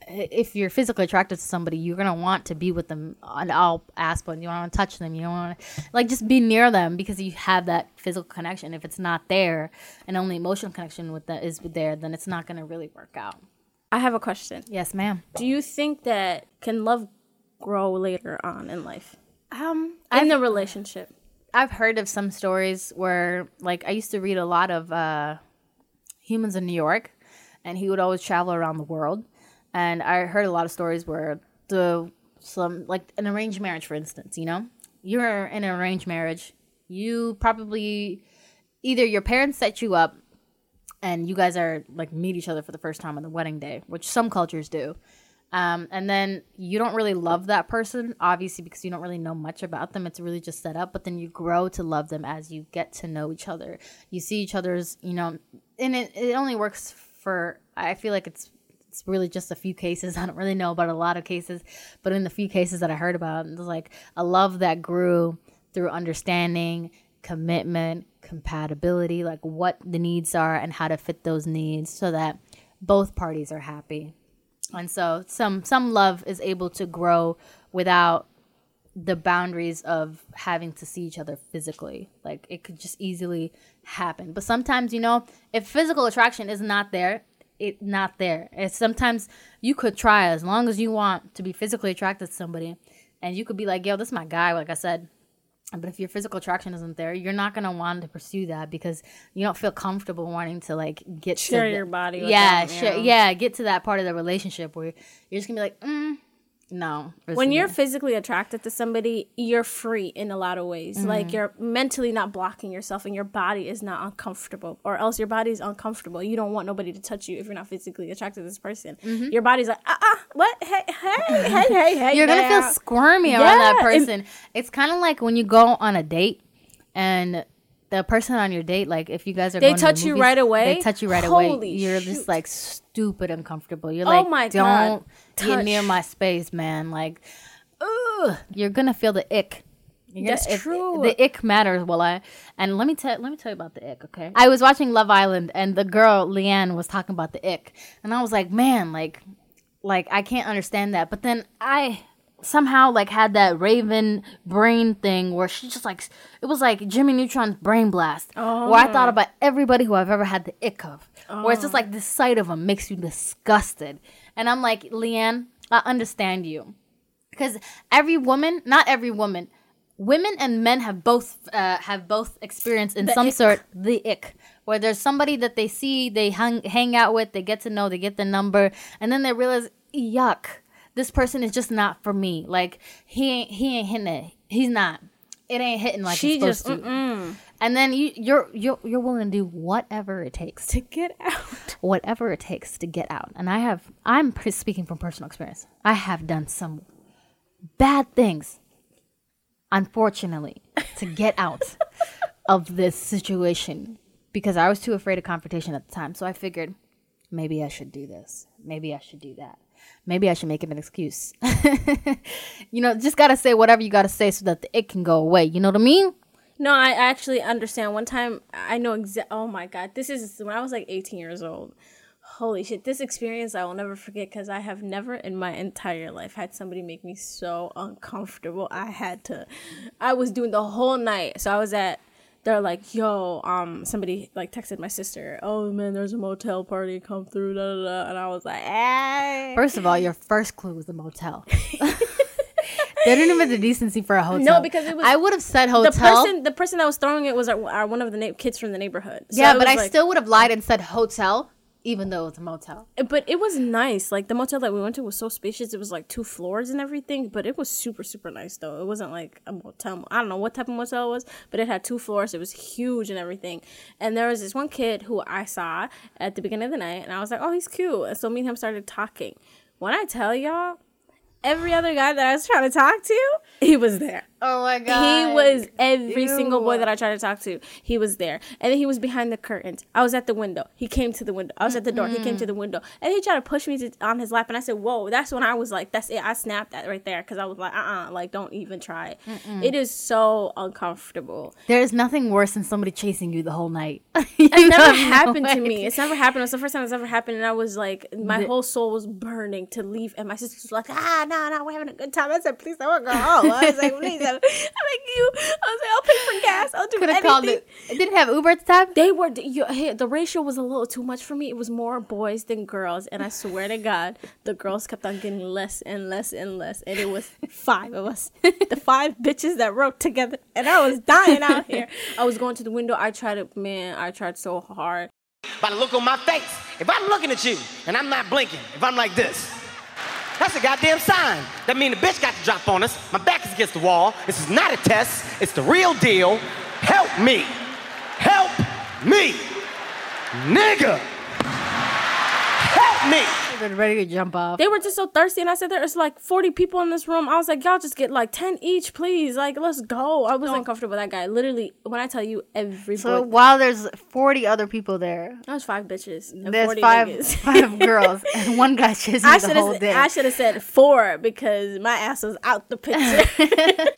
if you're physically attracted to somebody, you're going to want to be with them on all aspects. You want to touch them. You don't want to, like, just be near them because you have that physical connection. If it's not there and only emotional connection with that is there, then it's not going to really work out.
I have a question.
Yes, ma'am.
Do you think that can love grow later on in life?
Um,
in
I've,
the relationship?
I've heard of some stories where, like, I used to read a lot of uh, Humans in New York, and he would always travel around the world. And I heard a lot of stories where the some like an arranged marriage, for instance, you know, you're in an arranged marriage. You probably either your parents set you up and you guys are like meet each other for the first time on the wedding day, which some cultures do. Um, and then you don't really love that person, obviously, because you don't really know much about them. It's really just set up. But then you grow to love them as you get to know each other. You see each other's, you know, and it, it only works for, I feel like it's it's really just a few cases. I don't really know about a lot of cases. But in the few cases that I heard about, it was like a love that grew through understanding, commitment, compatibility, like what the needs are and how to fit those needs so that both parties are happy. And so some some love is able to grow without the boundaries of having to see each other physically. Like it could just easily happen. But sometimes, you know, if physical attraction is not there, it's not there. It's sometimes you could try as long as you want to be physically attracted to somebody. And you could be like, yo, this is my guy, like I said. But if your physical attraction isn't there, you're not going to want to pursue that because you don't feel comfortable wanting to, like, get
share
to...
your the, body with
yeah,
them,
share, yeah, get to that part of the relationship where you're just going to be like, mm, no.
When you're physically attracted to somebody, you're free in a lot of ways. Mm-hmm. Like, you're mentally not blocking yourself and your body is not uncomfortable. Or else your body is uncomfortable. You don't want nobody to touch you if you're not physically attracted to this person. Mm-hmm. Your body's like, ah-ah, what? Hey, hey, hey, hey, hey.
You're going to feel squirmy yeah. around that person. It, it's kind of like when you go on a date and the person on your date, like if you guys are
they
going
touch
to the movies,
you right away.
They touch you right
Holy
away. You're
shoot.
just like stupid uncomfortable. You're
oh
like,
my
don't
God.
get
touch.
near my space, man. Like, ugh. You're gonna feel the ick. You're
That's
gonna,
true.
It, the ick matters. Well, I and let me tell let me tell you about the ick. Okay, I was watching Love Island and the girl Leanne was talking about the ick, and I was like, man, like, like I can't understand that. But then I. somehow like had that Raven brain thing where she just like it was like Jimmy Neutron's brain blast oh. where I thought about everybody who I've ever had the ick of oh. where it's just like the sight of them makes you disgusted and I'm like, Leanne, I understand you because every woman not every woman women and men have both uh, have both experienced in the some ick. sort the ick where there's somebody that they see they hang, hang out with, they get to know, they get the number, and then they realize, yuck, this person is just not for me. Like, he ain't, he ain't hitting it. He's not. It ain't hitting like
she
it's supposed
just,
to.
Mm-mm.
And then you, you're, you're, you're willing to do whatever it takes.
To get out.
Whatever it takes to get out. And I have, I'm speaking from personal experience. I have done some bad things, unfortunately, to get out of this situation. Because I was too afraid of confrontation at the time. So I figured, maybe I should do this. Maybe I should do that. Maybe I should make it an excuse. You know, just got to say whatever you got to say so that the it can go away. You know what I mean?
No, I actually understand. One time, I know exactly. Oh my God. This is when I was like eighteen years old. Holy shit. This experience I will never forget because I have never in my entire life had somebody make me so uncomfortable. I had to. I was doing the whole night. So I was at. They're like, yo, um, somebody like texted my sister, oh man, there's a motel party, come through, da da da. And I was like, hey.
First of all, your first clue was the motel. They didn't even have the decency for a hotel.
No, because it was.
I would have said hotel.
The person, the person that was throwing it was our, our, one of the na- kids from the neighborhood. So
yeah, but I
like,
still would have lied and said hotel, even though it was a motel.
But it was nice. Like the motel that we went to was so spacious. It was like two floors and everything. But it was super, super nice though. It wasn't like a motel. I don't know what type of motel it was, but it had two floors. It was huge and everything. And there was this one kid who I saw at the beginning of the night, and I was like, oh, he's cute. And so me and him started talking. When I tell y'all, every other guy that I was trying to talk to, he was there.
Oh my god.
He was every
Ew.
single boy that I tried to talk to. He was there. And then he was behind the curtains. I was at the window. He came to the window. I was at the door. Mm-hmm. He came to the window. And he tried to push me to, on his lap. And I said, whoa. That's when I was like, that's it. I snapped that right there. Because I was like, uh-uh. Like, don't even try it. Mm-mm. It is so uncomfortable.
There's nothing worse than somebody chasing you the whole night.
It never happened no to me. It's never happened. It was the first time it's ever happened. And I was like, my the- whole soul was burning to leave. And my sister was like, ah, no, no, we're having a good time. I said, please, I want to go home. I was like, please, I'm like, you. I was like, I'll pay for gas. I'll do
Could've
anything.
Called it. It didn't have Uber at the time?
They were, you, the ratio was a little too much for me. It was more boys than girls. And I swear to God, the girls kept on getting less and less and less. And it was five of us. The five bitches that wrote together. And I was dying out here. I was going to the window. I tried to, man, I tried so hard.
By the look on my face, if I'm looking at you and I'm not blinking, if I'm like this, that's a goddamn sign. That means the bitch got to drop on us. My back is against the wall. This is not a test. It's the real deal. Help me. Help me. Nigga. Help me.
They're ready to jump off.
They were just so thirsty, and I said there's like forty people in this room. I was like, y'all just get like ten each, please. Like, let's go. I was uncomfortable with that guy. Literally, when I tell you, every
so
boy,
while there's forty other people there,
that was five bitches. And
there's
forty
five
niggas.
five girls and one guy chasing
I
the whole day.
I should have said four because my ass was out the picture.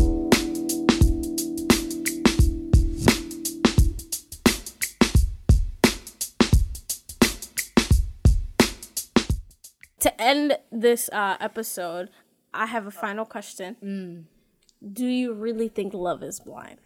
To end this uh, episode, I have a final question. Mm. Do you really think love is blind?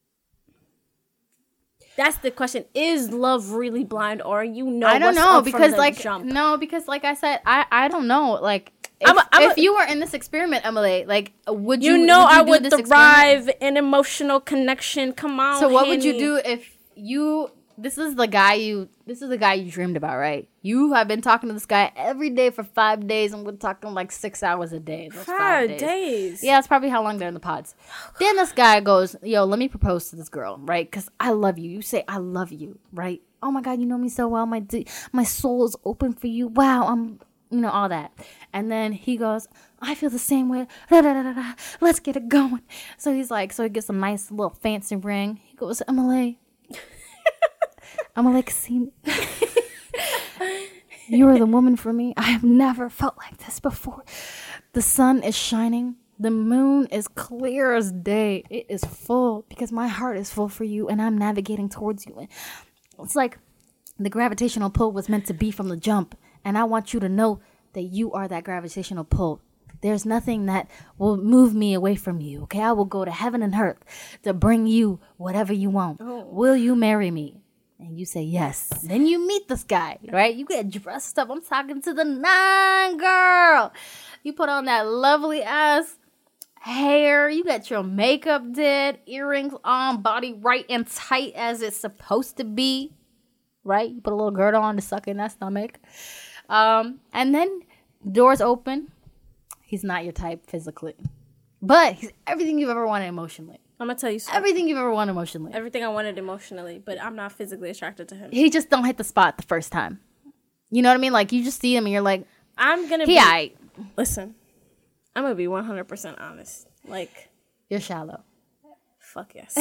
That's the question. Is love really blind, or you know?
I don't
what's
know
up
because
from the
like
jump?
no because like I said I I don't know like if,
I'm a, I'm
if
a,
you were in this experiment, Emily, like would you
you know
would you
I
do
would
this
thrive in emotional connection. Come on.
So what would
Henny.
you do if you? This is the guy you. This is the guy you dreamed about, right? You have been talking to this guy every day for five days, and we're talking like six hours a day. Those
Five,
five days.
days.
Yeah, that's probably how long they're in the pods. Then this guy goes, "Yo, let me propose to this girl, right? Because I love you." You say, "I love you," right? Oh my God, you know me so well. My d- my soul is open for you. Wow, I'm, you know, all that. And then he goes, "I feel the same way. Da, da, da, da, da. Let's get it going." So he's like, so he gets a nice little fancy ring. He goes, "Emily, I'm like, see, you are the woman for me. I have never felt like this before. The sun is shining. The moon is clear as day. It is full because my heart is full for you and I'm navigating towards you. It's like the gravitational pull was meant to be from the jump. And I want you to know that you are that gravitational pull. There's nothing that will move me away from you, okay? I will go to heaven and earth to bring you whatever you want. Oh. Will you marry me?" And you say yes. Then you meet this guy, right? You get dressed up. I'm talking to the nine, girl. You put on that lovely ass hair. You got your makeup did, earrings on, body right and tight as it's supposed to be, right? You put a little girdle on to suck in that stomach. Um, and then doors open. He's not your type physically, but he's everything you've ever wanted emotionally.
I'm gonna tell you something.
Everything you've ever wanted emotionally.
Everything I wanted emotionally, but I'm not physically attracted to him.
He just don't hit the spot the first time. You know what I mean? Like you just see him and you're like,
I'm gonna
he
be.
aight.
Listen, I'm gonna be one hundred percent honest. Like,
you're shallow.
Fuck yes.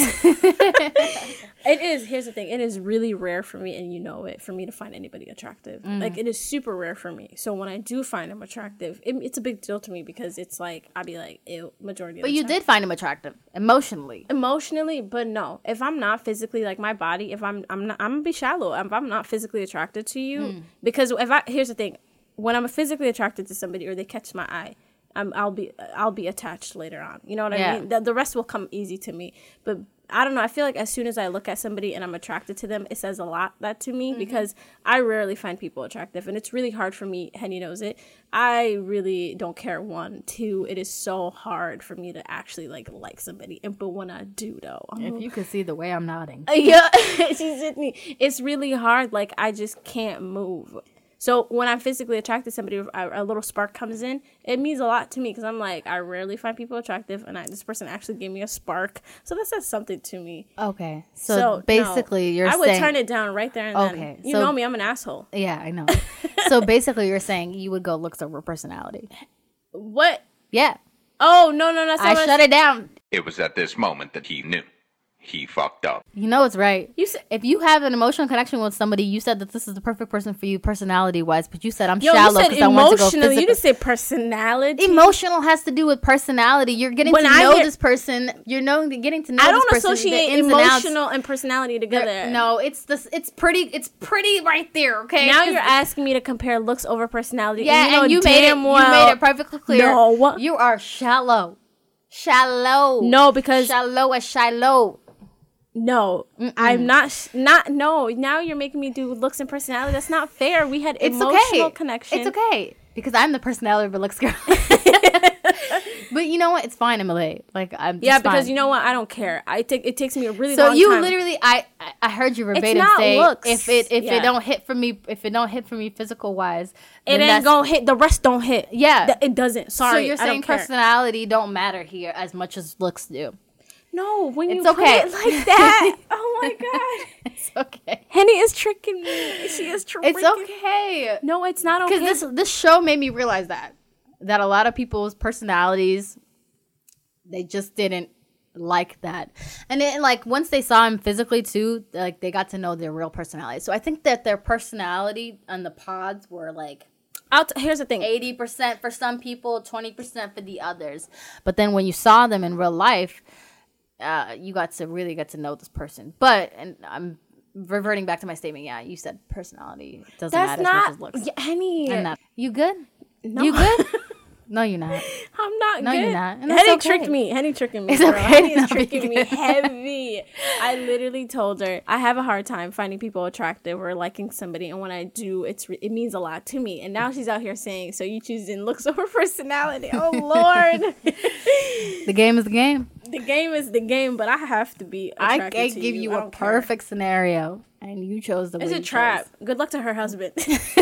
It is. Here's the thing. It is really rare for me, and you know it, for me to find anybody attractive. Mm. Like, it is super rare for me. So when I do find him attractive, it, it's a big deal to me because it's like, I'd be like, ew, majority of
but
the
you
time.
did find him attractive emotionally.
Emotionally, but no. If I'm not physically, like my body, if I'm, I'm not, I'm gonna be shallow. If I'm not physically attracted to you, mm. because if I, here's the thing, when I'm physically attracted to somebody or they catch my eye, I'm, I'll be I'll be attached later on. You know what
yeah.
I mean? The, the rest will come easy to me. But I don't know. I feel like as soon as I look at somebody and I'm attracted to them, it says a lot that to me mm-hmm. because I rarely find people attractive. And it's really hard for me. Henny knows it. I really don't care. One. Two, it is so hard for me to actually like like somebody. And But when I do, though. I'm
if you could see the way I'm nodding.
Yeah. She's with me. It's really hard. Like, I just can't move. So when I'm physically attracted to somebody, a, a little spark comes in, it means a lot to me because I'm like, I rarely find people attractive, and I, this person actually gave me a spark. So that says something to me.
Okay. So,
so
basically,
no,
you're
I
saying...
would turn it down right there and
okay,
then. You
so,
know me, I'm an asshole.
Yeah, I know. So basically, you're saying you would go looks over personality.
What?
Yeah.
Oh, no, no, no.
I shut it down.
It was at this moment that he knew. He fucked up.
You know it's right.
You said,
if you have an emotional connection with somebody, you said that this is the perfect person for you personality-wise, but you said I'm
Yo,
shallow because I want to go physical.
You didn't say personality.
Emotional has to do with personality. You're getting when to I know hear, this person. You're knowing, getting to know
I
this person.
I don't associate emotional and, and personality together.
They're, no, it's this. It's pretty. It's pretty right there. Okay.
Now you're asking me to compare looks over personality.
Yeah, and you, know and you made it. Well, you made it perfectly clear. No, what? You are shallow. Shallow.
No, because
shallow as shallow.
No, Mm-mm. I'm not. Sh- not no. Now you're making me do looks and personality. That's not fair. We had
it's
emotional
okay.
connection.
It's okay because I'm the personality of a looks girl. But you know what? It's fine, Emily. Like I'm. Just
yeah, because
fine.
you know what? I don't care. I take. It takes me a really
so
long time.
So you literally, I, I heard you verbatim say,
looks.
if it, if yeah. it don't hit for me, if it don't hit for me physical wise,
it ain't gonna hit. The rest don't hit.
Yeah,
it doesn't. Sorry.
So you're saying
I don't
personality care. Don't matter here as much as looks do.
No, when
it's
you
okay.
put it like that. Oh my god.
It's okay.
Henny is tricking me. She is tricking.
It's okay.
No, it's not okay.
Because this this show made me realize that that a lot of people's personalities, they just didn't like that. And then like once they saw him physically too, like they got to know their real personality. So I think that their personality on the pods were like
I'll t- here's the thing.
eighty percent for some people, twenty percent for the others. But then when you saw them in real life, Uh, you got to really get to know this person. But, and I'm reverting back to my statement, yeah, you said personality doesn't
That's
matter
not,
as much as looks.
Yeah, Henny.
I'm not. You good?
No.
You good? No, you're not.
I'm not
no,
good.
No, you're not. And
Henny
okay.
tricked me. Henny tricking me.
It's
girl.
okay.
Henny is tricking me heavy. I literally told her, I have a hard time finding people attractive or liking somebody. And when I do, it's it means a lot to me. And now she's out here saying, so you choosing looks over personality. Oh, Lord.
The game is the game.
The game is the game, but I have to be attracted
I, I
to
give
you.
you
I
a perfect
care.
scenario, and you chose the
It's
way
a
you
trap.
chose.
Good luck to her husband.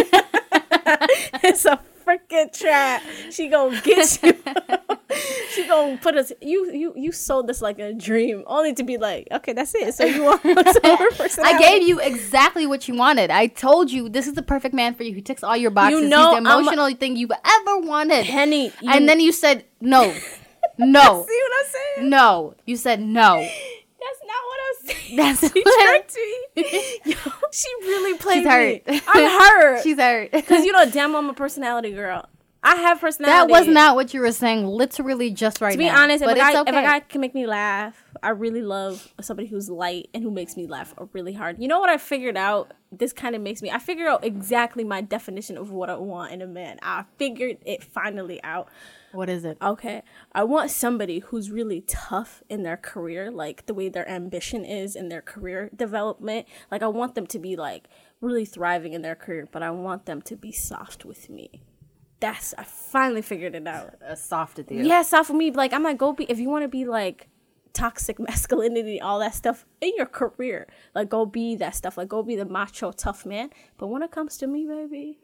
It's a freaking trap. She gonna get you. She gonna put us. You you you sold this like a dream, only to be like, okay, that's it. So you want over personality?
I gave you exactly what you wanted. I told you this is the perfect man for you. He ticks all your boxes.
You know,
he's the emotional a- thing you've ever wanted.
Henny, you,
and then you said no, no.
See what I'm saying?
No, you said no.
That's not what I'm saying.
That's
she
what
tricked me. Yo, she really played
She's hurt.
me. I'm hurt.
She's hurt.
Because you know, damn, I'm a personality girl. I have personality.
That was not what you were saying literally just right now.
To be now. honest, if a, guy,
okay.
if a guy can make me laugh, I really love somebody who's light and who makes me laugh really hard. You know what I figured out? This kind of makes me, I figured out exactly my definition of what I want in a man. I figured it finally out.
What is it?
Okay. I want somebody who's really tough in their career, like the way their ambition is in their career development. Like I want them to be like really thriving in their career, but I want them to be soft with me. That's, I finally figured it out.
Uh, soft with you.
Yeah, soft with me. Like, I'm like, go be, if you want to be like toxic masculinity, all that stuff in your career, like, go be that stuff. Like, go be the macho, tough man. But when it comes to me, baby,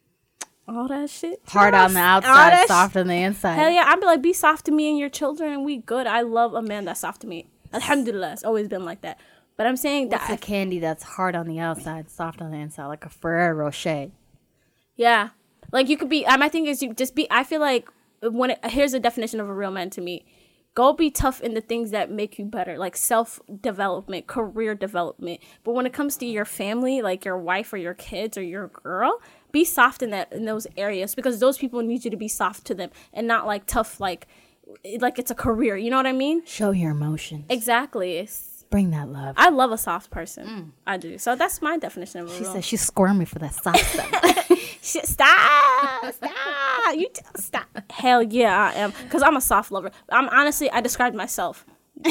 all that shit.
Hard on the outside, soft on the inside.
Hell yeah. I'd be like, be soft to me and your children, and we good. I love a man that's soft to me. Alhamdulillah. It's always been like that. But I'm saying
What's
that.
What's the candy that's hard on the outside, soft on the inside, like a Ferrero Rocher?
Yeah. Like, you could be, my thing is, you just be, I feel like, when it, here's a definition of a real man to me. Go be tough in the things that make you better, like self-development, career development. But when it comes to your family, like your wife or your kids or your girl, be soft in that in those areas, because those people need you to be soft to them and not like tough, like like it's a career. You know what I mean?
Show your emotions.
Exactly. It's,
Bring that love.
I love a soft person. Mm. I do. So that's my definition of a
She
real.
said she's squirmy for that soft stuff.
Stop! Stop! You t- stop! Hell yeah, I am, because I'm a soft lover. I'm honestly, I described myself.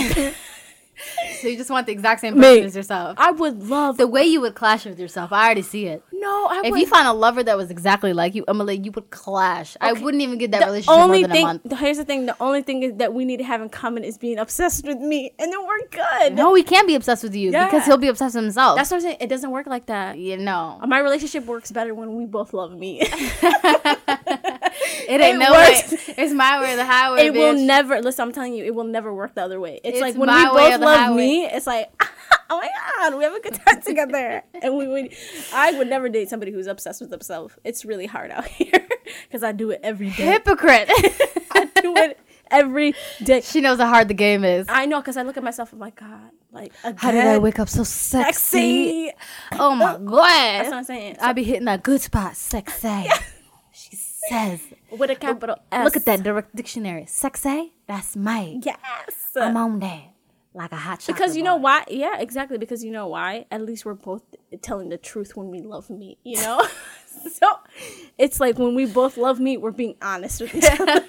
So you just want the exact same person as yourself.
I would love
the way you would clash with yourself. I already see it.
No, I.
If
would.
you find a lover that was exactly like you, Emily, you would clash. Okay. I wouldn't even get that
the
relationship
only
more than
thing,
a month.
Here's the thing: the only thing is that we need to have in common is being obsessed with me, and then we're good.
No, he can't be obsessed with you yeah. because he'll be obsessed with himself.
That's what I'm saying. It doesn't work like that.
You know,
my relationship works better when we both love me.
It ain't it no works. Way. It's my way or the highway.
It
bitch.
will never. Listen, I'm telling you, it will never work the other way. It's,
it's
like when we both love me. It's like, oh my god, we have a good time together, and we would. I would never date somebody who's obsessed with themselves. It's really hard out here. Because I do it every day.
Hypocrite.
I do it every day.
She knows how hard the game is.
I know, because I look at myself, I'm like, God, like, again.
How did I wake up so sexy?
Sexy.
Oh my God.
That's what I'm saying.
I be hitting that good spot. Sexy. She says.
With a capital S.
Look at that direct dictionary. Sexy? That's me.
Yes.
I'm on there. Like a hot chocolate
Because you know
bar.
why? Yeah, exactly. Because you know why? At least we're both telling the truth when we love meat, you know? So it's like when we both love meat, we're being honest with each other.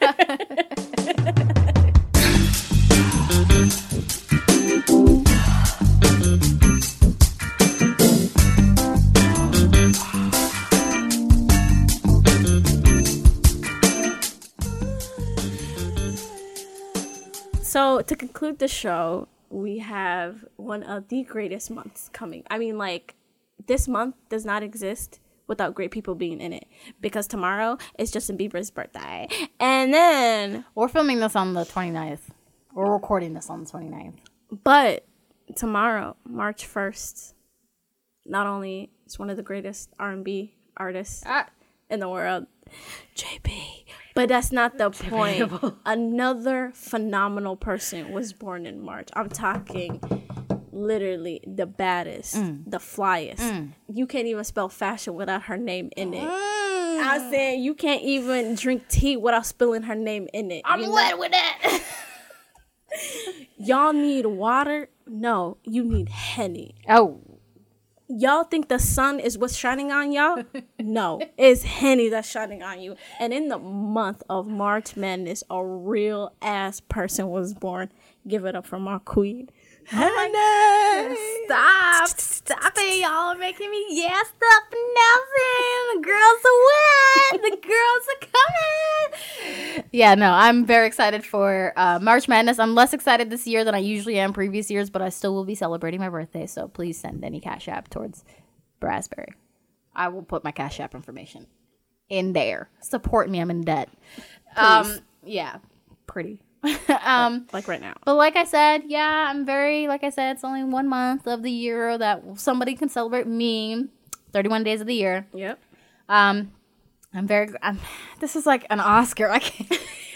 So to conclude the show, we have one of the greatest months coming. I mean, like, this month does not exist without great people being in it. Because tomorrow is Justin Bieber's birthday. And then...
We're filming this on the twenty-ninth. We're recording this on the twenty-ninth.
But tomorrow, March first, not only is one of the greatest R and B artists
Ah.
in the world, J B. But that's not the point. Another phenomenal person was born in March. I'm talking literally the baddest,
Mm.
the flyest.
Mm.
You can't even spell fashion without her name in it.
Mm.
I'm saying you can't even drink tea without spilling her name in it.
I'm
you know?
wet with that.
Y'all need water? No, you need Henny.
Oh.
Y'all think the sun is what's shining on y'all? No, it's Henny that's shining on you. And in the month of March Madness, a real ass person was born. Give it up for my queen. Henny!
Stop. Stop it. Y'all are making me gassed up and nothing. The girls are wet. The girls are coming. Yeah, no, I'm very excited for uh, March Madness. I'm less excited this year than I usually am previous years, but I still will be celebrating my birthday. So please send any Cash App towards Brasberry. I will put my Cash App information in there. Support me. I'm in debt. Um, yeah, pretty. um,
like right now.
But like I said, yeah, I'm very, like I said, it's only one month of the year that somebody can celebrate me. thirty-one days of the year.
Yep.
Um, I'm very, I'm, this is like an Oscar. I can't,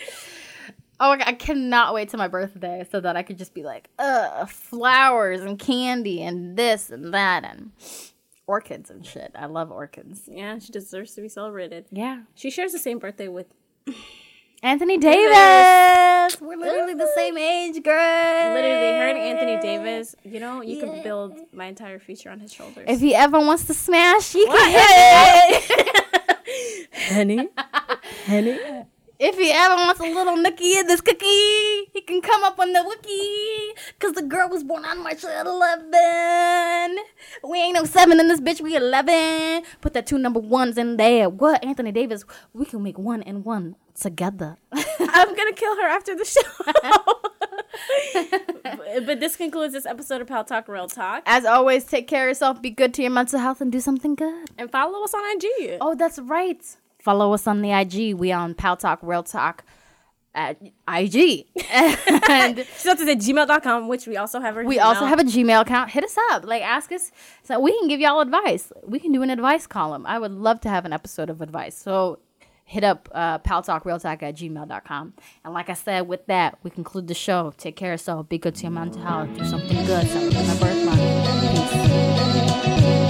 oh, I cannot wait till my birthday so that I could just be like, uh, flowers and candy and this and that and orchids and shit. I love orchids.
Yeah, she deserves to be celebrated.
Yeah.
She shares the same birthday with
Anthony Davis. We're literally the same age, girl.
Literally, her and Anthony Davis, you know, you could build my entire future on his shoulders.
If he ever wants to smash, you can hit it.
Henny? Henny?
If he ever wants a little nookie in this cookie, he can come up on the wiki. Because the girl was born on March eleventh. We ain't no seven in this bitch, we eleven. Put that two number ones in there. What? Anthony Davis, we can make one and one together.
I'm going to kill her after the show. but, but this concludes this episode of Pal Talk Real Talk.
As always, take care of yourself, be good to your mental health, and do something good.
And follow us on I G.
Oh, that's right. Follow us on the I G. We on Pal Talk Real Talk at I G. And
she's up to say gmail dot com, which we also have our
we
Gmail.
also have a Gmail account. Hit us up. Like, ask us. So we can give y'all advice. We can do an advice column. I would love to have an episode of advice. So hit up uh, Pal Talk Real Talk at gmail dot com. And like I said, with that, we conclude the show. Take care of yourself. Be good to your mental health. Do something good. Celebrate my birth month. Peace.